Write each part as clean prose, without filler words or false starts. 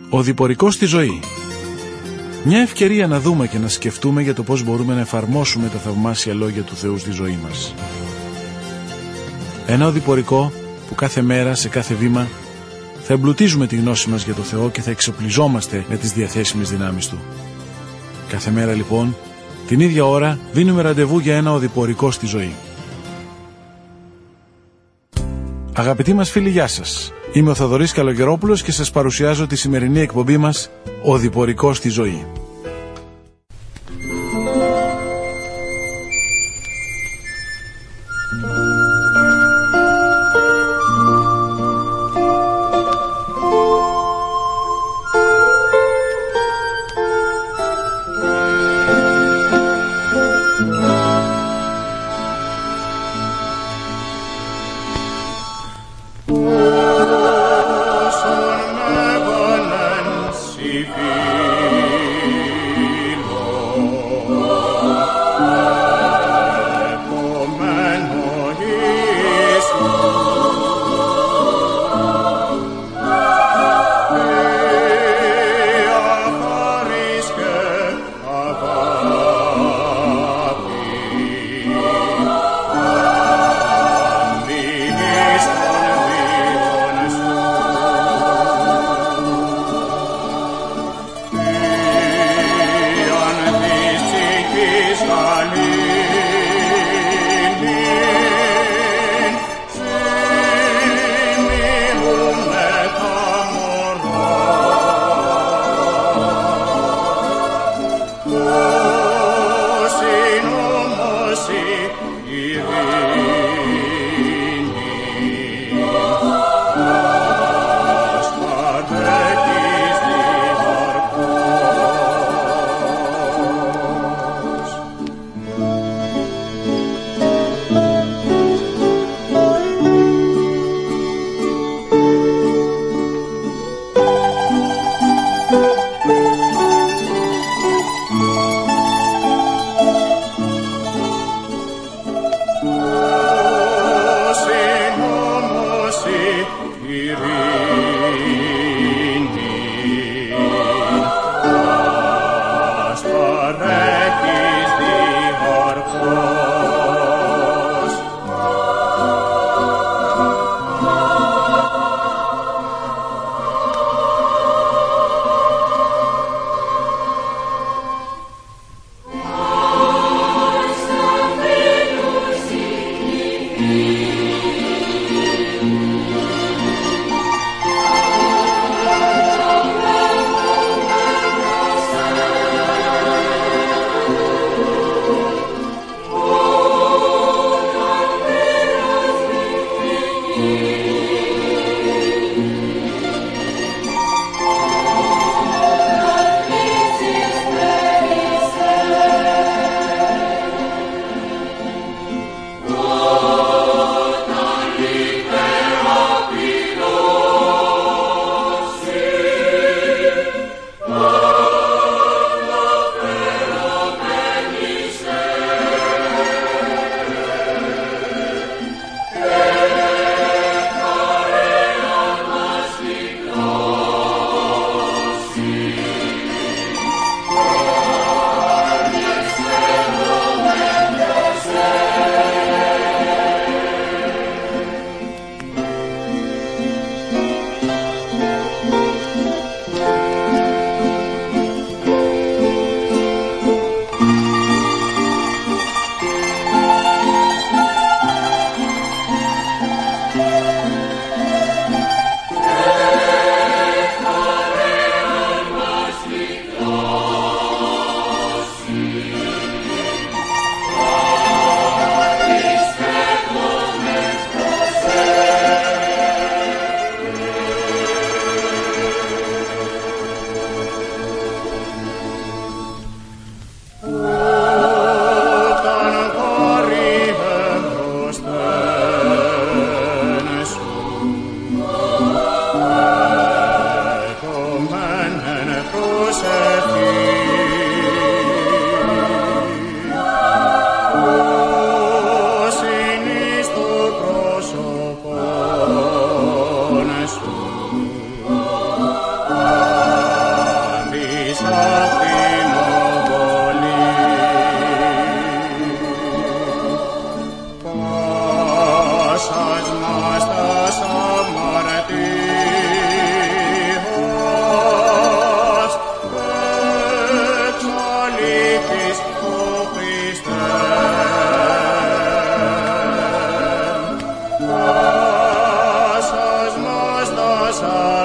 Ο διπορικός στη ζωή. Μια ευκαιρία να δούμε και να σκεφτούμε για το πώς μπορούμε να εφαρμόσουμε τα θαυμάσια λόγια του Θεού στη ζωή μας. Ένα οδηπορικό που κάθε μέρα, σε κάθε βήμα, θα εμπλουτίζουμε τη γνώση μας για το Θεό και θα εξοπλιζόμαστε με τις διαθέσιμες δυνάμεις Του. Κάθε μέρα λοιπόν, την ίδια ώρα, δίνουμε ραντεβού για ένα οδηπορικό στη ζωή. Αγαπητοί μας φίλοι, γεια σας. Είμαι ο Θοδωρής Καλογερόπουλος και σας παρουσιάζω τη σημερινή εκπομπή μας «Οδηπορικό στη ζωή».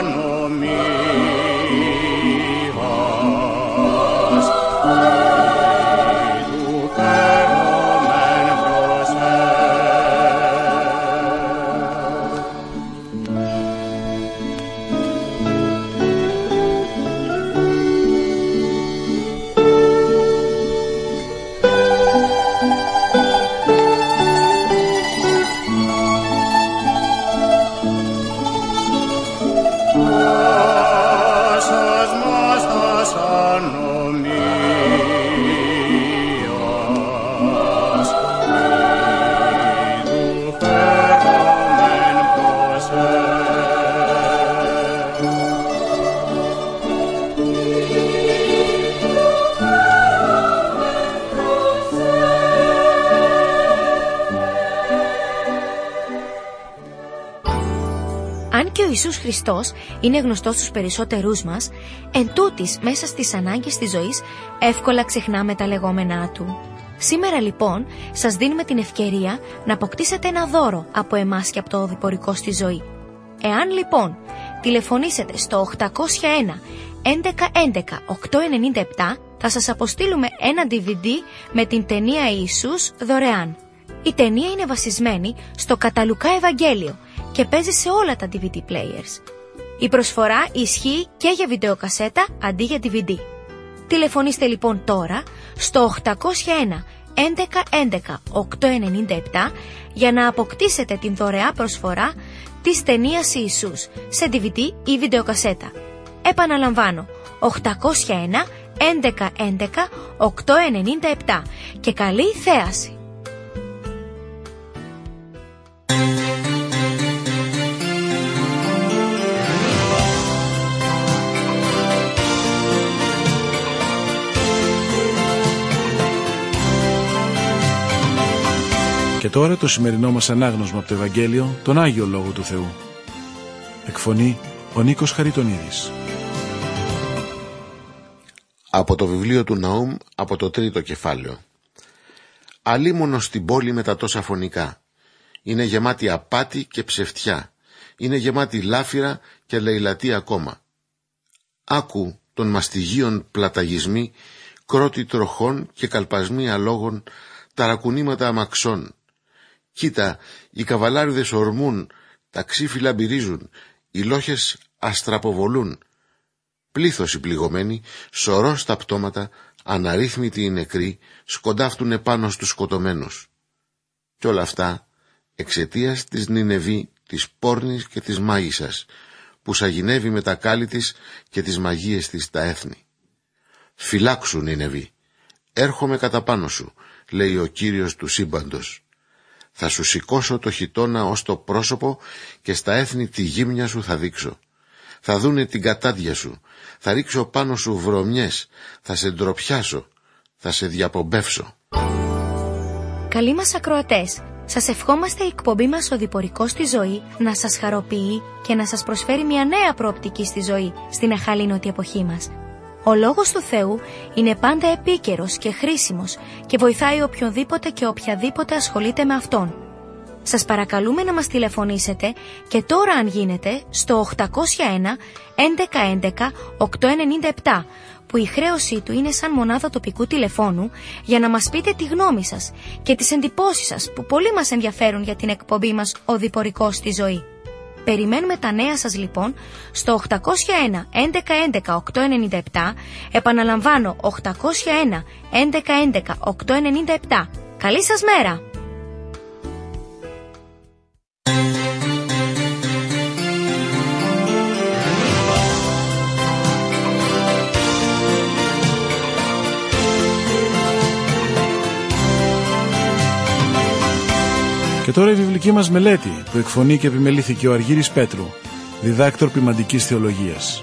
Αν και ο Ιησούς Χριστός είναι γνωστός στους περισσότερούς μας, εν τούτοις μέσα στις ανάγκες της ζωής εύκολα ξεχνάμε τα λεγόμενά Του. Σήμερα λοιπόν σας δίνουμε την ευκαιρία να αποκτήσετε ένα δώρο από εμάς και από το οδηπορικό στη ζωή. Εάν λοιπόν τηλεφωνήσετε στο 801 11 11 897 θα σας αποστείλουμε ένα DVD με την ταινία Ιησούς δωρεάν. Η ταινία είναι βασισμένη στο κατά Λουκά Ευαγγέλιο και παίζει σε όλα τα DVD players. Η προσφορά ισχύει και για βιντεοκασέτα αντί για DVD. Τηλεφωνήστε λοιπόν τώρα στο 801 11 11 897 για να αποκτήσετε την δωρεά προσφορά της ταινίας Ιησούς σε DVD ή βιντεοκασέτα. Επαναλαμβάνω, 801 11 11 897 και καλή θέαση! Και τώρα το σημερινό μας ανάγνωσμα από το Ευαγγέλιο, τον Άγιο Λόγο του Θεού. Εκφωνεί ο Νίκος Χαριτονίδης. Από το βιβλίο του Ναούμ, από το 3ο κεφάλαιο. Αλίμονος στην πόλη με τα τόσα φωνικά. Είναι γεμάτη απάτη και ψευτιά. Είναι γεμάτη λάφυρα και λαιλατή ακόμα. Άκου των μαστιγίων πλαταγισμοί, κρότη τροχών και καλπασμοί αλόγων, ταρακουνήματα αμαξών. Κοίτα, οι καβαλάριδες ορμούν, τα ξύφυλλα μπυρίζουν, οι λόχες αστραποβολούν. Πλήθος οι πληγωμένοι, σωρός τα πτώματα, αναρρύθμιτοι οι νεκροί, σκοντάφτουνε πάνω στους σκοτωμένους. Κι όλα αυτά εξαιτίας της Νινεβή, της πόρνης και της μάγισσας, που σαγηνεύει με τα κάλλη της και τις μαγείες της τα έθνη. Φυλάξου, Νινεβή, έρχομαι κατά πάνω σου, λέει ο Κύριος του σύμπαντος. Θα σου σηκώσω το χιτώνα ως το πρόσωπο και στα έθνη τη γύμνια σου θα δείξω. Θα δούνε την κατάδια σου, θα ρίξω πάνω σου βρωμιές, θα σε ντροπιάσω, θα σε διαπομπεύσω. Καλοί μας ακροατές, σας ευχόμαστε η εκπομπή μας οδηπορικό στη ζωή να σας χαροποιεί και να σας προσφέρει μια νέα προοπτική στη ζωή στην αχαλήνωτη εποχή μας. Ο Λόγος του Θεού είναι πάντα επίκαιρος και χρήσιμος και βοηθάει οποιονδήποτε και οποιαδήποτε ασχολείται με Αυτόν. Σας παρακαλούμε να μας τηλεφωνήσετε και τώρα αν γίνεται στο 801 11 11 897 που η χρέωσή του είναι σαν μονάδα τοπικού τηλεφώνου για να μας πείτε τη γνώμη σας και τις εντυπώσεις σας που πολύ μας ενδιαφέρουν για την εκπομπή μας οδηπορικό στη ζωή. Περιμένουμε τα νέα σας λοιπόν στο 801 11 11 897, επαναλαμβάνω 801 11 11 897. Καλή σας μέρα! Και τώρα η βιβλική μας μελέτη που εκφωνεί και επιμελήθηκε ο Αργύρης Πέτρου, διδάκτορ ποιμαντικής θεολογίας.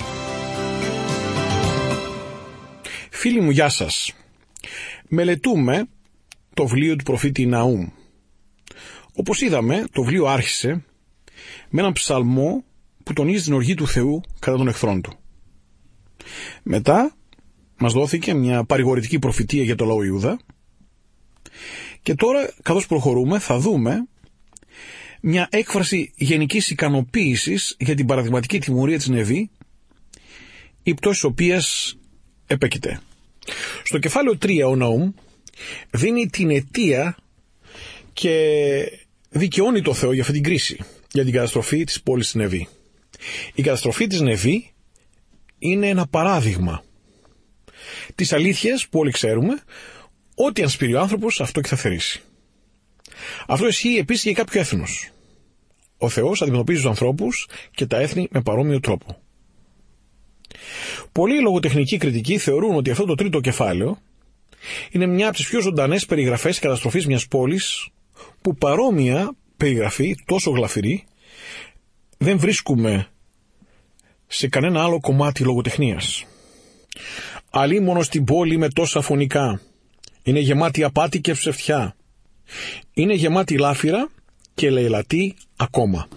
Φίλοι μου, γεια σας. Μελετούμε το βιβλίο του προφήτη Ναούμ. Όπως είδαμε, το βιβλίο άρχισε με έναν ψαλμό που τονίζει την οργή του Θεού κατά των εχθρών του. Μετά μας δόθηκε μια παρηγορητική προφητεία για το λαό Ιούδα. Και τώρα, καθώς προχωρούμε, θα δούμε μια έκφραση γενικής ικανοποίησης για την παραδειγματική τιμωρία της Νεβή, η πτώση οποίας επέκειται. Στο κεφάλαιο 3 ο Ναούμ δίνει την αιτία και δικαιώνει το Θεό για αυτή την κρίση, για την καταστροφή της πόλης της Νεβή. Η καταστροφή της Νεβή είναι ένα παράδειγμα της αλήθειας που όλοι ξέρουμε, ότι αν σπείρει ο άνθρωπος, αυτό και θα θερήσει. Αυτό ισχύει επίσης για κάποιο έθνος. Ο Θεός αντιμετωπίζει τους ανθρώπους και τα έθνη με παρόμοιο τρόπο. Πολλοί λογοτεχνικοί κριτικοί θεωρούν ότι αυτό το τρίτο κεφάλαιο είναι μια από τις πιο ζωντανές περιγραφές της καταστροφής μιας πόλης, που παρόμοια περιγραφή, τόσο γλαφυρή, δεν βρίσκουμε σε κανένα άλλο κομμάτι λογοτεχνίας. Αλίμονο στην πόλη με τόσα φωνικά, είναι γεμάτη απάτη και ψευτιά, είναι γεμάτη λάφυρα και λαιλατή ακόμα.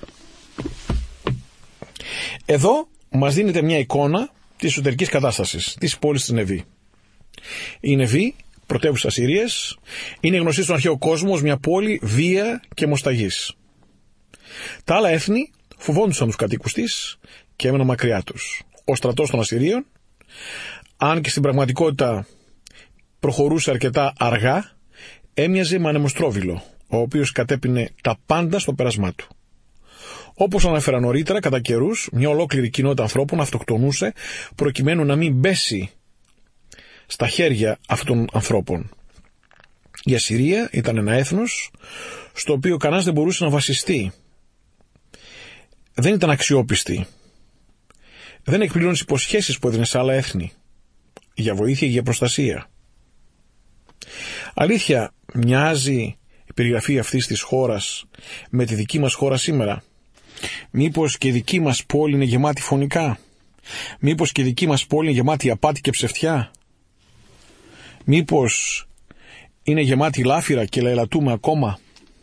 Εδώ μας δίνεται μια εικόνα της εσωτερικής κατάστασης της πόλης της Νεβή. Η Νεβή, πρωτεύουσα Συρίας, είναι γνωστή στον αρχαίο κόσμο ως μια πόλη βία και μοσταγής. Τα άλλα έθνη φοβόντουσαν τους κατοίκους της και έμεναν μακριά τους. Ο στρατός των Ασσυρίων, αν και στην πραγματικότητα προχωρούσε αρκετά αργά, έμοιαζε με ανεμοστρόβιλο, ο οποίος κατέπινε τα πάντα στο πέρασμά του. Όπως αναφέρα νωρίτερα, κατά καιρούς μια ολόκληρη κοινότητα ανθρώπων αυτοκτονούσε προκειμένου να μην πέσει στα χέρια αυτών των ανθρώπων. Η Ασσυρία ήταν ένα έθνος στο οποίο κανένας δεν μπορούσε να βασιστεί. Δεν ήταν αξιόπιστη. Δεν εκπλήρωνε τις υποσχέσεις που έδινε σε άλλα έθνη για βοήθεια και για προστασία. Αλήθεια, μοιάζει η περιγραφή αυτής της χώρας με τη δική μας χώρα σήμερα? Μήπως και η δική μας πόλη είναι γεμάτη φωνικά? Μήπως και η δική μας πόλη είναι γεμάτη απάτη και ψευτιά? Μήπως είναι γεμάτη λάφυρα και λαιλατούμε ακόμα?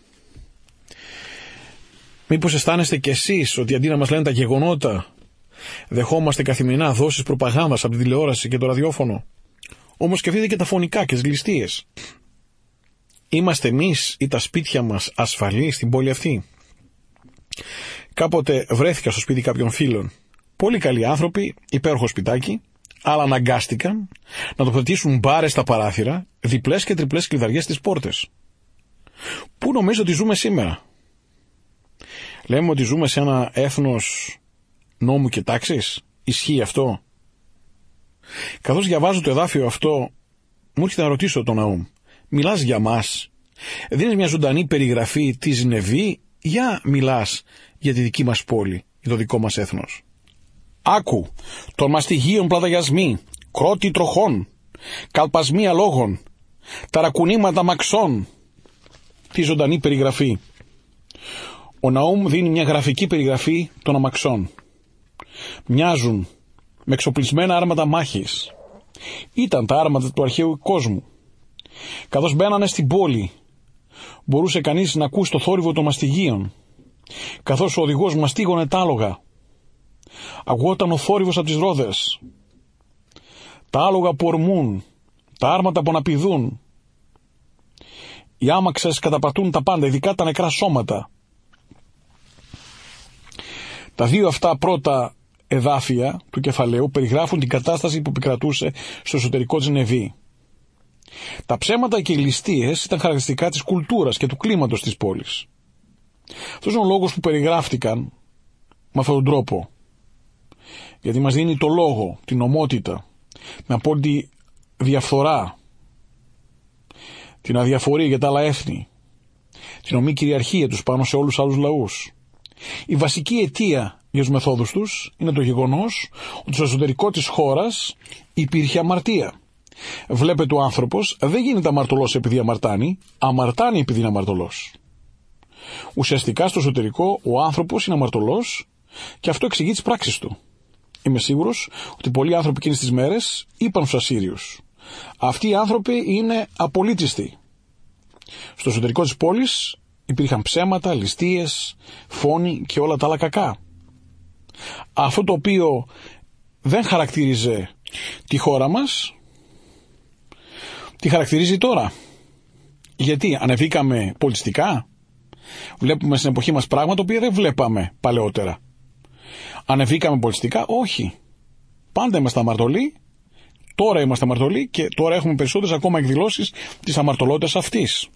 Μήπως αισθάνεστε κι εσείς ότι αντί να μας λένε τα γεγονότα, δεχόμαστε καθημερινά δόσεις προπαγάνδας από τη τηλεόραση και το ραδιόφωνο? Όμως σκεφτείτε και τα φωνικά και τις ληστείες. Είμαστε εμείς ή τα σπίτια μας ασφαλείς στην πόλη αυτή? Κάποτε βρέθηκα στο σπίτι κάποιων φίλων. Πολύ καλοί άνθρωποι, υπέροχο σπιτάκι, αλλά αναγκάστηκαν να τοποθετήσουν μπάρες στα παράθυρα, διπλές και τριπλές κλειδαριές στις πόρτες. Πού νομίζω ότι ζούμε σήμερα? Λέμε ότι ζούμε σε ένα έθνος νόμου και τάξης? Ισχύει αυτό? Καθώς διαβάζω το εδάφιο αυτό, μου έρχεται να ρωτήσω τον Ναούμ, μιλάς για μας? Δίνεις μια ζωντανή περιγραφή της Νεβή, για μιλάς για τη δική μας πόλη, για το δικό μας έθνος? Άκου, των μαστιγίων πλαταγιασμοί, κρότη τροχών, καλπασμοί αλόγων, ταρακουνήματα μαξών. Τι ζωντανή περιγραφή. Ο Ναούμ δίνει μια γραφική περιγραφή των αμαξών. Μοιάζουν με εξοπλισμένα άρματα μάχης. Ήταν τα άρματα του αρχαίου κόσμου. Καθώς μπαίνανε στην πόλη, μπορούσε κανείς να ακούσει το θόρυβο των μαστιγίων. Καθώς ο οδηγός μαστίγωνε τα άλογα, ακουγόταν ο θόρυβος από τις ρόδες. Τα άλογα που ορμούν, τα άρματα που αναπηδούν. Οι άμαξες καταπατούν τα πάντα, ειδικά τα νεκρά σώματα. Τα δύο αυτά πρώτα εδάφια του κεφαλαίου περιγράφουν την κατάσταση που επικρατούσε στο εσωτερικό της Νεβή. Τα ψέματα και οι ληστείες ήταν χαρακτηριστικά της κουλτούρας και του κλίματος της πόλης. Αυτός είναι ο λόγος που περιγράφτηκαν με αυτόν τον τρόπο. Γιατί μας δίνει το λόγο, την ομότητα, την απόλυτη διαφθορά, την αδιαφορία για τα άλλα έθνη, την ομή κυριαρχία τους πάνω σε όλους τους άλλους λαούς. Η βασική αιτία για τους μεθόδους τους είναι το γεγονός ότι στο εσωτερικό της χώρας υπήρχε αμαρτία. Βλέπετε, ο άνθρωπος δεν γίνεται αμαρτωλός επειδή αμαρτάνει, αμαρτάνει επειδή είναι αμαρτωλός. Ουσιαστικά στο εσωτερικό ο άνθρωπος είναι αμαρτωλός και αυτό εξηγεί τις πράξεις του. Είμαι σίγουρος ότι πολλοί άνθρωποι εκείνες τις μέρες είπαν στους Ασσύριους, αυτοί οι άνθρωποι είναι απολύτιστοι. Στο εσωτερικό της πόλης υπήρχαν ψέματα, ληστείες, φόνοι και όλα τα άλλα κακά. Αυτό το οποίο δεν χαρακτήριζε τη χώρα μας, τι χαρακτηρίζει τώρα? Γιατί ανεβήκαμε πολιτιστικά? Βλέπουμε στην εποχή μας πράγματα τα οποία δεν βλέπαμε παλαιότερα. Ανεβήκαμε πολιτιστικά? Όχι. Πάντα είμαστε αμαρτωλοί. Τώρα είμαστε αμαρτωλοί και τώρα έχουμε περισσότερες ακόμα εκδηλώσεις της αμαρτωλότητας αυτής.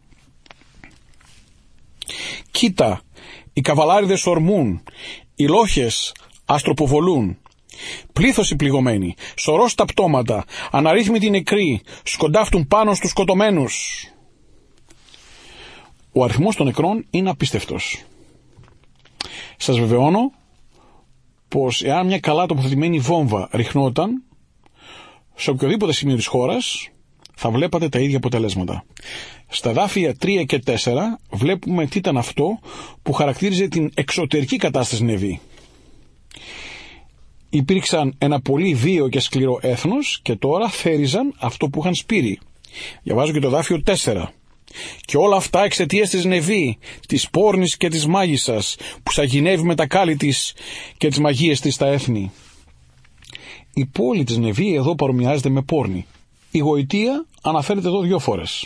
Κοίτα, οι καβαλάριδες ορμούν, οι λόχες αστροποβολούν, πλήθος οι πληγωμένοι, σωρός τα πτώματα, αναρρύθμιτοι νεκροί, σκοντάφτουν πάνω στους σκοτωμένους. Ο αριθμός των νεκρών είναι απίστευτος. Σας βεβαιώνω πως εάν μια καλά τοποθετημένη βόμβα ριχνόταν σε οποιοδήποτε σημείο της χώρας, θα βλέπατε τα ίδια αποτελέσματα. Στα εδάφια 3 και 4 βλέπουμε τι ήταν αυτό που χαρακτήριζε την εξωτερική κατάσταση Νινεβή. Υπήρξαν ένα πολύ βίαιο και σκληρό έθνος και τώρα θέριζαν αυτό που είχαν σπείρει. Διαβάζω και το εδάφιο 4. Και όλα αυτά εξαιτίας της Νινεβή, της πόρνης και της μάγισσας, που σαγηνεύει με τα κάλλη της και τις μαγείες της στα έθνη. Η πόλη της Νινεβή εδώ παρομοιάζεται με πόρνη. Η γοητεία αναφέρεται εδώ 2 φορές.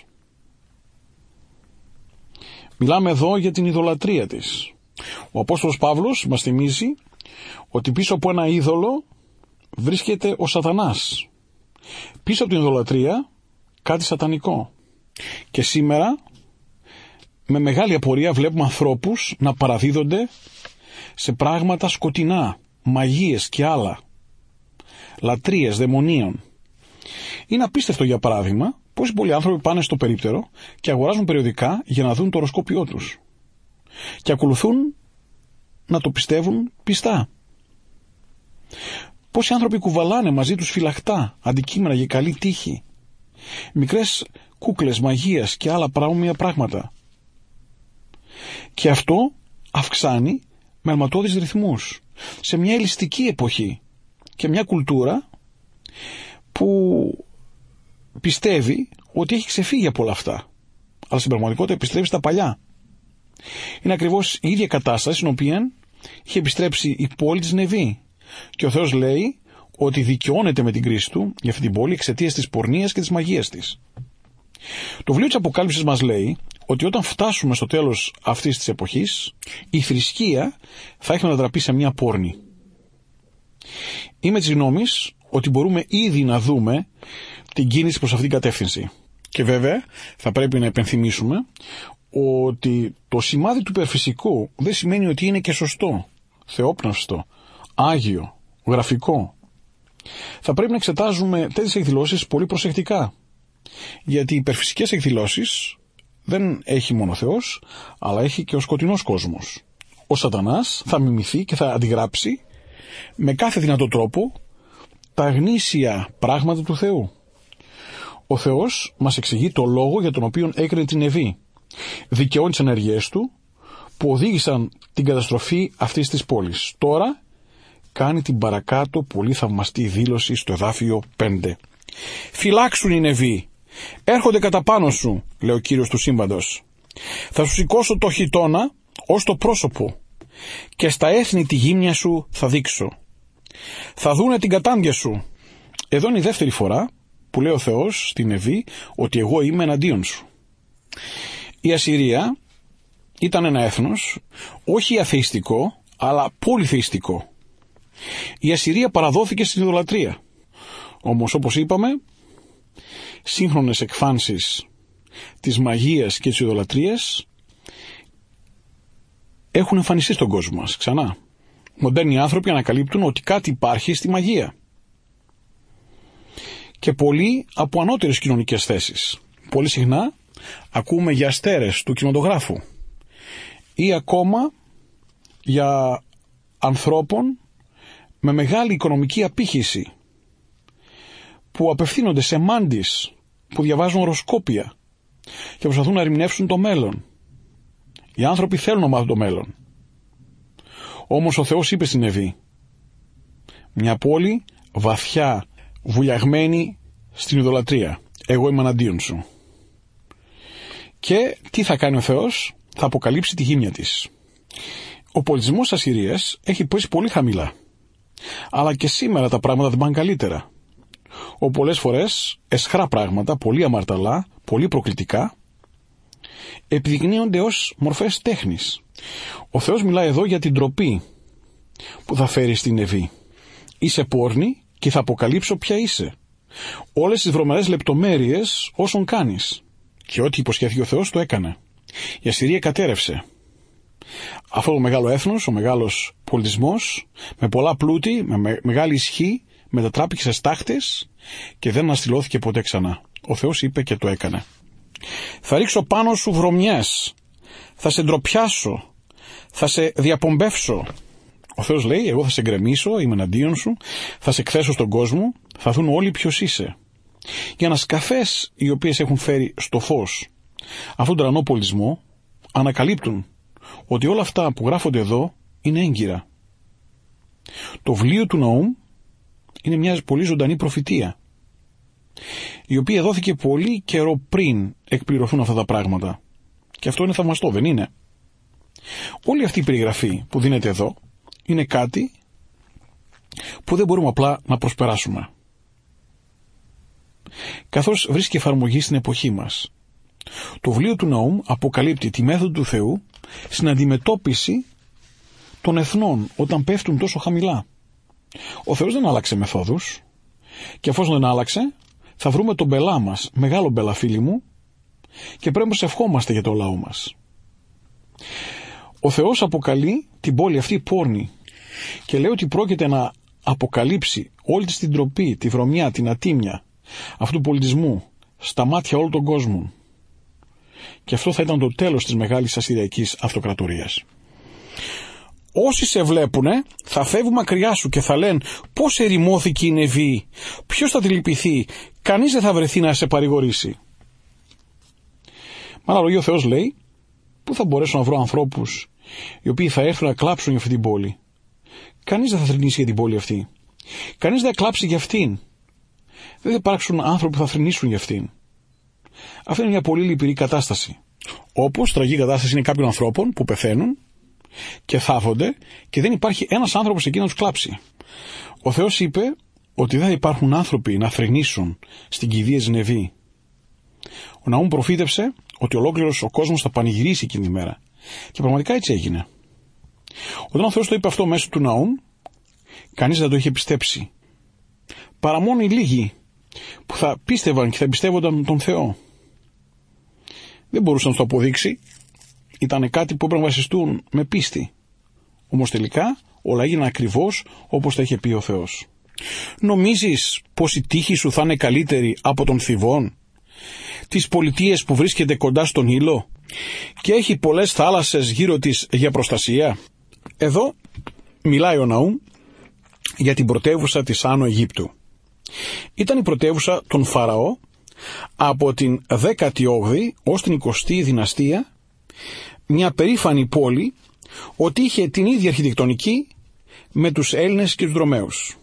Μιλάμε εδώ για την ειδωλατρία της. Ο Απόστολος Παύλος μας θυμίζει ότι πίσω από ένα είδωλο βρίσκεται ο Σατανάς. Πίσω από την ειδωλατρία κάτι σατανικό. Και σήμερα με μεγάλη απορία βλέπουμε ανθρώπους να παραδίδονται σε πράγματα σκοτεινά, μαγείες και άλλα, λατρείες, δαιμονίων. Είναι απίστευτο, για παράδειγμα, πόσοι πολλοί άνθρωποι πάνε στο περίπτερο και αγοράζουν περιοδικά για να δουν το οροσκόπιό τους και ακολουθούν να το πιστεύουν πιστά. Πόσοι άνθρωποι κουβαλάνε μαζί τους φυλαχτά αντικείμενα για καλή τύχη, μικρές κούκλες μαγείας και άλλα παρόμοια πράγματα. Και αυτό αυξάνει με αρματώδεις ρυθμούς σε μια ελιστική εποχή και μια κουλτούρα που πιστεύει ότι έχει ξεφύγει από όλα αυτά, αλλά στην πραγματικότητα επιστρέφει στα παλιά. Είναι ακριβώς η ίδια κατάσταση στην οποία είχε επιστρέψει η πόλη της Νινεβή και ο Θεός λέει ότι δικαιώνεται με την κρίση του για αυτή την πόλη εξαιτίας της πορνείας και της μαγείας της. Το βιβλίο της Αποκάλυψης μας λέει ότι όταν φτάσουμε στο τέλος αυτής της εποχής, η θρησκεία θα έχει μετατραπεί σε μια πόρνη. Είμαι της γνώμης ότι μπορούμε ήδη να δούμε την κίνηση προς αυτήν την κατεύθυνση. Και βέβαια θα πρέπει να επενθυμίσουμε ότι το σημάδι του υπερφυσικού δεν σημαίνει ότι είναι και σωστό, θεόπνευστο, άγιο, γραφικό. Θα πρέπει να εξετάζουμε τέτοιες εκδηλώσεις πολύ προσεκτικά, γιατί οι υπερφυσικές εκδηλώσεις δεν έχει μόνο ο Θεός, αλλά έχει και ο σκοτεινός κόσμος. Ο Σατανάς θα μιμηθεί και θα αντιγράψει με κάθε δυνατό τρόπο τα γνήσια πράγματα του Θεού. Ο Θεός μας εξηγεί το λόγο για τον οποίο έκρινε την Νινεβή. Δικαιώνει τις ενέργειές του που οδήγησαν την καταστροφή αυτής της πόλης. Τώρα κάνει την παρακάτω πολύ θαυμαστή δήλωση στο εδάφιο 5. «Φυλάξουν οι Νινεβοί, έρχονται κατά πάνω σου», λέει ο Κύριος του σύμπαντος. «Θα σου σηκώσω το χιτώνα ως το πρόσωπο και στα έθνη τη γύμνια σου θα δείξω. Θα δούνε την κατάντια σου». Εδώ είναι η δεύτερη φορά που λέει ο Θεός στην Νινεβή ότι εγώ είμαι εναντίον σου. Η Ασσυρία ήταν ένα έθνος όχι αθεϊστικό αλλά πολυθεϊστικό. Η Ασσυρία παραδόθηκε στην ειδωλατρία. Όμως, όπως είπαμε, σύγχρονες εκφάνσεις της μαγείας και της ειδωλατρίας έχουν εμφανιστεί στον κόσμο μας ξανά. Μοντέρνοι άνθρωποι ανακαλύπτουν ότι κάτι υπάρχει στη μαγεία. Και πολλοί από ανώτερες κοινωνικές θέσεις. Πολύ συχνά ακούμε για αστέρες του κινηματογράφου ή ακόμα για ανθρώπων με μεγάλη οικονομική απήχηση που απευθύνονται σε μάντις που διαβάζουν οροσκόπια και προσπαθούν να ερμηνεύσουν το μέλλον. Οι άνθρωποι θέλουν να μάθουν το μέλλον. Όμως ο Θεός είπε στην Νινεβή, μια πόλη βαθιά βουλιαγμένη στην ειδωλατρία, εγώ είμαι εναντίον σου. Και τι θα κάνει ο Θεός? Θα αποκαλύψει τη γύμνια της. Ο πολιτισμός της Ασσυρίας έχει πέσει πολύ χαμηλά, αλλά και σήμερα τα πράγματα δεν πάνε καλύτερα. Πολλές φορές εσχρά πράγματα, πολύ αμαρταλά, πολύ προκλητικά, επιδεικνύονται ως μορφές τέχνης. Ο Θεός μιλάει εδώ για την ντροπή που θα φέρει στην Νεβή. Είσαι πόρνη και θα αποκαλύψω ποια είσαι. Όλες τις βρωμερές λεπτομέρειες όσων κάνεις. Και ό,τι υποσχέθηκε ο Θεός το έκανε. Η Ασσυρία κατέρευσε. Αυτό το μεγάλο έθνος, ο μεγάλος πολιτισμός, με πολλά πλούτη, με μεγάλη ισχύ, μετατράπηκε σε στάχτες και δεν αναστηλώθηκε ποτέ ξανά. Ο Θεός είπε και το έκανε. Θα ρίξω πάνω σου βρωμιές, θα σε ντροπιάσω, θα σε διαπομπεύσω. Ο Θεός λέει, εγώ θα σε γκρεμίσω, είμαι εναντίον σου, θα σε εκθέσω στον κόσμο, θα δουν όλοι ποιος είσαι. Οι ανασκαφές οι οποίες έχουν φέρει στο φως αυτόν τον τρανό πολιτισμό ανακαλύπτουν ότι όλα αυτά που γράφονται εδώ είναι έγκυρα. Το βιβλίο του Ναούμ είναι μια πολύ ζωντανή προφητεία, η οποία δόθηκε πολύ καιρό πριν εκπληρωθούν αυτά τα πράγματα. Και αυτό είναι θαυμαστό, δεν είναι? Όλη αυτή η περιγραφή που δίνεται εδώ είναι κάτι που δεν μπορούμε απλά να προσπεράσουμε. Καθώς βρίσκει εφαρμογή στην εποχή μας, το βιβλίο του Ναούμ αποκαλύπτει τη μέθοδο του Θεού στην αντιμετώπιση των εθνών όταν πέφτουν τόσο χαμηλά. Ο Θεός δεν άλλαξε μεθόδους και εφόσον δεν άλλαξε θα βρούμε τον μπελά μας, μεγάλο μπελά φίλοι μου, και πρέπει να προσευχόμαστε για το λαό μας. Ο Θεός αποκαλεί την πόλη αυτή πόρνη και λέει ότι πρόκειται να αποκαλύψει όλη της την ντροπή, τη βρωμιά, την ατίμια αυτού του πολιτισμού στα μάτια όλων των κόσμων. Και αυτό θα ήταν το τέλος της μεγάλης ασσυριακής αυτοκρατορίας. Όσοι σε βλέπουνε θα φεύγουν μακριά σου και θα λένε πώς ερημώθηκε η Νεβή, ποιος θα τη λυπηθεί, κανείς δεν θα βρεθεί να σε παρηγορήσει. Με άλλα λόγια ο Θεός λέει, πού θα μπορέσω να βρω ανθρώπους οι οποίοι θα έρθουν να κλάψουν για αυτή την πόλη? Κανείς δεν θα θρηνήσει για την πόλη αυτή. Κανείς δεν θα κλάψει για αυτήν. Δεν θα υπάρξουν άνθρωποι που θα θρηνήσουν για αυτήν. Αυτή είναι μια πολύ λυπηρή κατάσταση. Όπως τραγική κατάσταση είναι κάποιων ανθρώπων που πεθαίνουν και θάβονται και δεν υπάρχει ένας άνθρωπος εκεί να τους κλάψει. Ο Θεός είπε ότι δεν θα υπάρχουν άνθρωποι να θρηνήσουν στην κηδεία της Νεβή. Ο Ναούμ προφήτευσε ότι ολόκληρος ο κόσμος θα πανηγυρίσει εκείνη τη μέρα. Και πραγματικά έτσι έγινε. Όταν ο Θεός το είπε αυτό μέσω του Ναούμ, κανείς δεν το είχε πιστέψει. Παρά μόνο οι λίγοι που θα πίστευαν και θα εμπιστεύονταν τον Θεό. Δεν μπορούσαν να το αποδείξει. Ήταν κάτι που έπρεπε να βασιστούν με πίστη. Όμως τελικά όλα έγιναν ακριβώς όπως τα είχε πει ο Θεός. Νομίζεις πως η τύχη σου θα είναι καλύτερη από των Θηβών, τις πολιτείες που βρίσκεται κοντά στον Ήλο και έχει πολλές θάλασσες γύρω της για προστασία? Εδώ μιλάει ο Ναούμ για την πρωτεύουσα της Άνω Αιγύπτου. Ήταν η πρωτεύουσα των Φαραώ από την 18η ως την 20η δυναστεία, μια περήφανη πόλη ότι είχε την ίδια αρχιτεκτονική με τους Έλληνες και τους Ρωμαίους.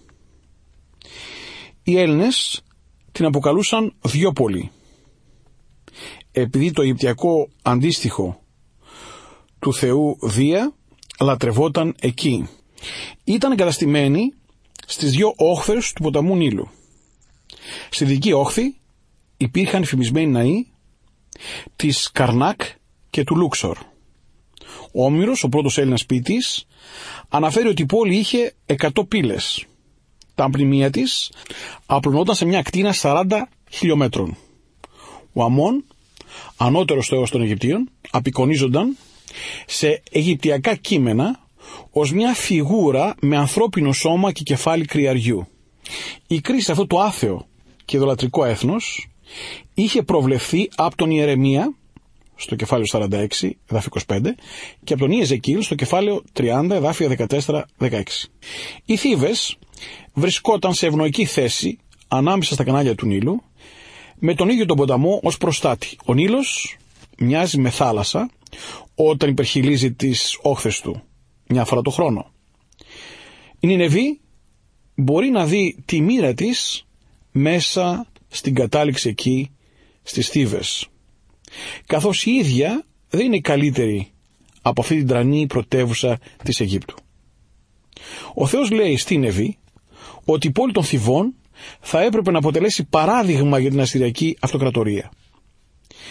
Οι Έλληνες την αποκαλούσαν Διόπολη, επειδή το αιγυπτιακό αντίστοιχο του θεού Δία λατρευόταν εκεί. Ήταν εγκαταστημένη στις δύο όχθες του ποταμού Νείλου. Στη δική όχθη υπήρχαν φημισμένοι ναοί της Καρνάκ και του Λούξορ. Ο Όμηρος, ο πρώτος Έλληνας ποιητής, αναφέρει ότι η πόλη είχε 100 πύλες. Τα αμπνημεία της απλωνόταν σε μια ακτίνα 40 χιλιόμετρων. Ο Αμών, ανώτερος θεός των Αιγυπτίων, απεικονίζονταν σε αιγυπτιακά κείμενα ως μια φιγούρα με ανθρώπινο σώμα και κεφάλι κρυαριού. Η κρίση σε αυτό το άθεο και ειδωλατρικό έθνος είχε προβλεφθεί από τον Ιερεμία στο κεφάλαιο 46, εδάφιο 25, και από τον Ιεζεκίλ στο κεφάλαιο 30, εδάφια 14-16. Οι Θήβες βρισκόταν σε ευνοϊκή θέση ανάμεσα στα κανάλια του Νείλου, με τον ίδιο τον ποταμό ως προστάτη. Ο Νείλος μοιάζει με θάλασσα όταν υπερχειλίζει τις όχθες του μια φορά το χρόνο. Η Νινεβή μπορεί να δει τη μοίρα της μέσα στην κατάληξη εκεί στις Θήβες, καθώς η ίδια δεν είναι καλύτερη από αυτή την τρανή πρωτεύουσα της Αιγύπτου. Ο Θεός λέει στη Νινεβή ότι η πόλη των Θηβών θα έπρεπε να αποτελέσει παράδειγμα για την ασσυριακή αυτοκρατορία.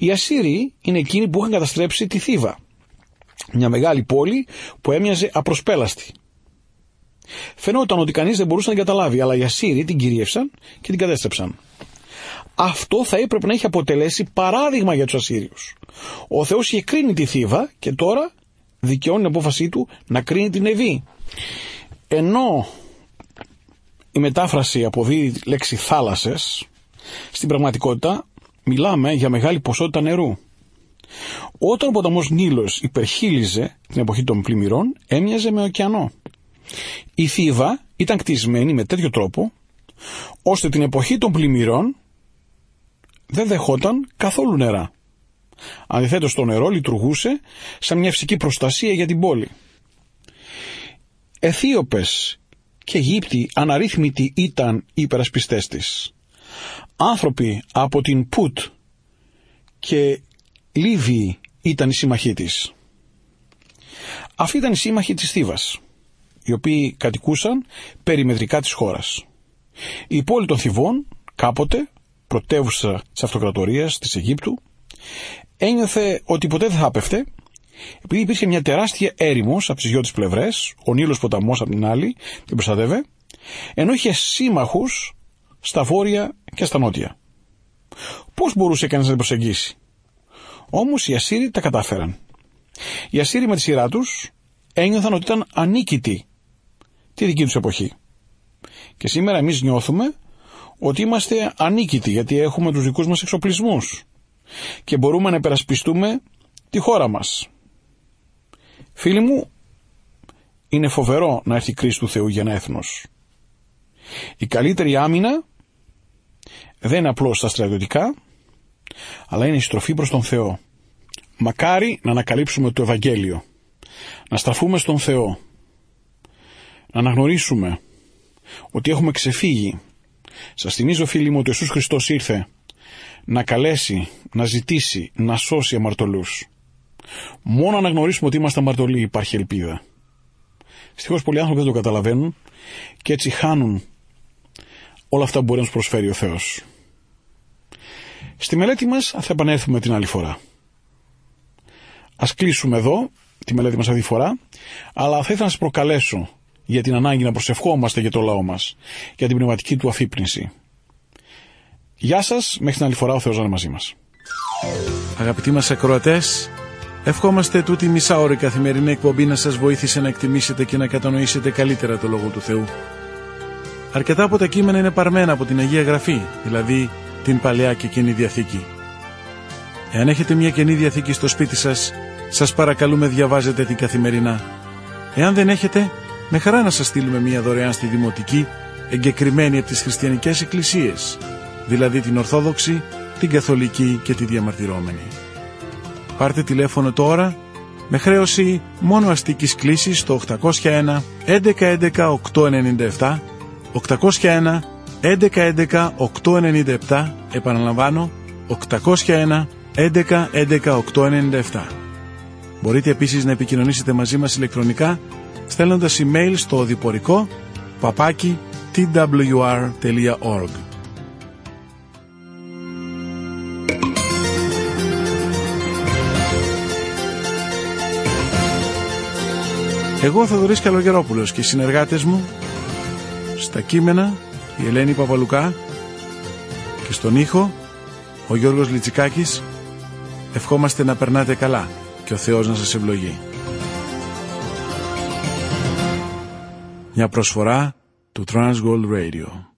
Οι Ασσύριοι είναι εκείνοι που είχαν καταστρέψει τη Θήβα, μια μεγάλη πόλη που έμοιαζε απροσπέλαστη. Φαινόταν ότι κανείς δεν μπορούσε να την καταλάβει, αλλά οι Ασσύριοι την κυρίευσαν και την κατέστρεψαν. Αυτό θα έπρεπε να έχει αποτελέσει παράδειγμα για τους Ασσύριους. Ο Θεός είχε κρίνει τη Θήβα και τώρα δικαιώνει την απόφασή του να κρίνει την Νεβή. Ενώ η μετάφραση αποδίδει τη λέξη θάλασσες, στην πραγματικότητα μιλάμε για μεγάλη ποσότητα νερού. Όταν ο ποταμός Νείλος υπερχείλιζε την εποχή των πλημμυρών, έμοιαζε με ωκεανό. Η Θήβα ήταν κτισμένη με τέτοιο τρόπο, ώστε την εποχή των πλημμυρών δεν δεχόταν καθόλου νερά. Αντιθέτως, το νερό λειτουργούσε σαν μια φυσική προστασία για την πόλη. Αιθίωπες και Αιγύπτιοι αναρρύθμιτοι ήταν οι υπερασπιστές της. Άνθρωποι από την Πουτ και Λίβιοι ήταν οι σύμμαχοί της. Αυτοί ήταν οι σύμμαχοι της Θήβας, οι οποίοι κατοικούσαν περιμετρικά της χώρας. Η πόλη των Θηβών, κάποτε πρωτεύουσα της αυτοκρατορίας της Αιγύπτου, ένιωθε ότι ποτέ δεν θα έπεφτε, επειδή υπήρχε μια τεράστια έρημος από τις δυο της πλευρές, ο Νείλος ποταμός από την άλλη την προστατεύε, ενώ είχε σύμμαχους στα βόρεια και στα νότια. Πώς μπορούσε κανείς να την προσεγγίσει? Όμως οι Ασσύριοι τα κατάφεραν. Οι Ασσύριοι με τη σειρά τους ένιωθαν ότι ήταν ανίκητοι τη δική τους εποχή. Και σήμερα εμείς νιώθουμε ότι είμαστε ανίκητοι, γιατί έχουμε τους δικούς μας εξοπλισμούς και μπορούμε να υπερασπιστούμε τη χώρα μας. Φίλοι μου, είναι φοβερό να έρθει η κρίση του Θεού για ένα έθνος. Η καλύτερη άμυνα δεν είναι απλώς στα στρατιωτικά, αλλά είναι η στροφή προς τον Θεό. Μακάρι να ανακαλύψουμε το Ευαγγέλιο, να στραφούμε στον Θεό, να αναγνωρίσουμε ότι έχουμε ξεφύγει. Σας θυμίζω, φίλοι μου, ότι ο Ιησούς Χριστός ήρθε να καλέσει, να ζητήσει, να σώσει αμαρτωλούς. Μόνο να αναγνωρίσουμε ότι είμαστε αμαρτωλοί υπάρχει ελπίδα. Δυστυχώς πολλοί άνθρωποι δεν το καταλαβαίνουν και έτσι χάνουν όλα αυτά που μπορεί να τους προσφέρει ο Θεός. Στη μελέτη μας θα επανέλθουμε την άλλη φορά. Ας κλείσουμε εδώ τη μελέτη μας αυτή τη φορά, αλλά θα ήθελα να σας προκαλέσω για την ανάγκη να προσευχόμαστε για το λαό μας, για την πνευματική του αφύπνιση. Γεια σας, μέχρι την άλλη φορά, ο Θεός να είναι μαζί μας. Αγαπητοί μας ακροατές, ευχόμαστε τούτη μισάωρη καθημερινή εκπομπή να σας βοήθησε να εκτιμήσετε και να κατανοήσετε καλύτερα το Λόγο του Θεού. Αρκετά από τα κείμενα είναι παρμένα από την Αγία Γραφή, δηλαδή την Παλαιά και Καινή Διαθήκη. Εάν έχετε μια Καινή Διαθήκη στο σπίτι σας, σας παρακαλούμε διαβάζετε την καθημερινά. Εάν δεν έχετε, με χαρά να σας στείλουμε μια δωρεάν στη Δημοτική, εγκεκριμένη από τις χριστιανικές εκκλησίες, δηλαδή την Ορθόδοξη, την Καθολική και τη Διαμαρτυρόμενη. Πάρτε τηλέφωνο τώρα με χρέωση μόνο αστικής κλήσης στο 801 1111 897, 801 1111 897, επαναλαμβάνω 801 1111 897. Μπορείτε επίσης να επικοινωνήσετε μαζί μας ηλεκτρονικά στέλνοντας email στο οδηπορικό @twr.org. Εγώ, Θοδωρής Καλογερόπουλος, και οι συνεργάτες μου στα κείμενα, η Ελένη Παπαλουκά, και στον ήχο, ο Γιώργος Λιτσικάκης, ευχόμαστε να περνάτε καλά και ο Θεός να σας ευλογεί. Μια προσφορά του Transworld Radio.